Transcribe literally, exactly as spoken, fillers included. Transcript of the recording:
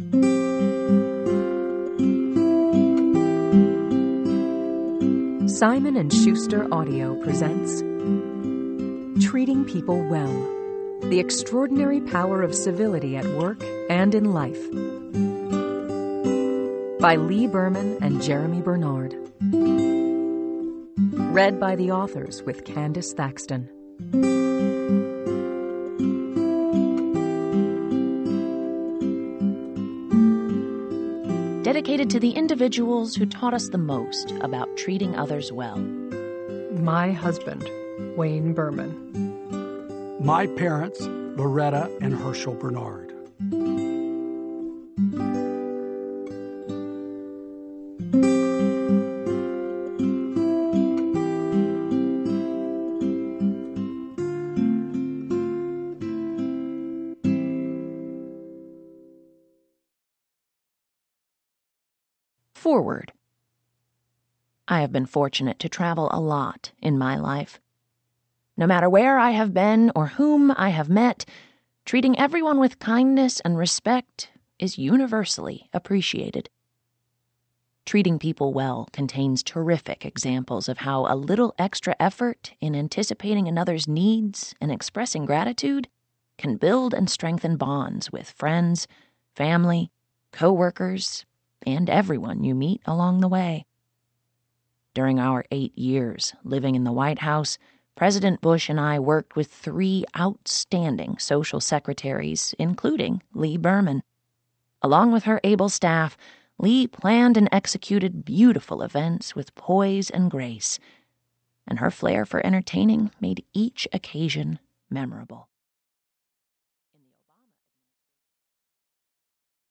Simon and Schuster Audio presents Treating People Well, The Extraordinary Power of Civility at Work and in Life, by Lee Berman and Jeremy Bernard. Read by the authors with Candace Thaxton. Dedicated to the individuals who taught us the most about treating others well. My husband, Wayne Berman. My parents, Loretta and Herschel Bernard. Forward. I have been fortunate to travel a lot in my life. No matter where I have been or whom I have met, treating everyone with kindness and respect is universally appreciated. Treating people well contains terrific examples of how a little extra effort in anticipating another's needs and expressing gratitude can build and strengthen bonds with friends, family, co-workers, and everyone you meet along the way. During our eight years living in the White House, President Bush and I worked with three outstanding social secretaries, including Lee Berman. Along with her able staff, Lee planned and executed beautiful events with poise and grace, and her flair for entertaining made each occasion memorable.